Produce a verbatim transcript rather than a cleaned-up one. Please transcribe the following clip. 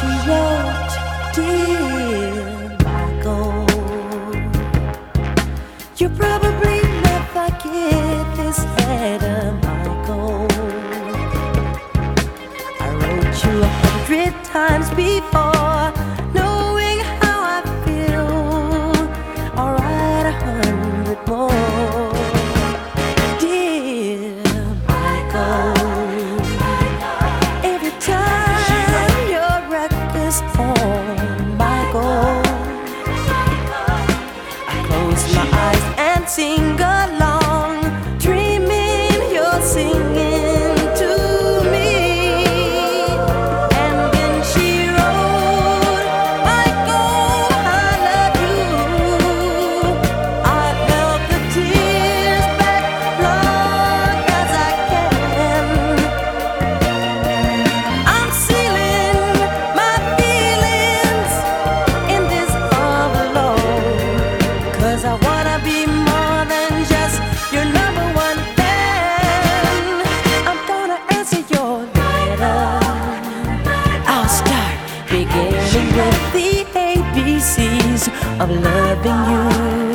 she wrote, "Dear Michael, you'll probably never get this letter, Michael. I wrote you a hundred times before, knowing how I feel. I'll write a hundred more. Dear Michael, every time your record's on, Michael, I close my eyes and sing along, dreaming you're singing to me." And then she wrote, "Michael, I love you. I held the tears back long as I can. I'm sealing my feelings in this envelope, 'cause I wanna be more than just your number one fan. I'm gonna answer your letter. I'll start beginning with the A B Cs of loving you.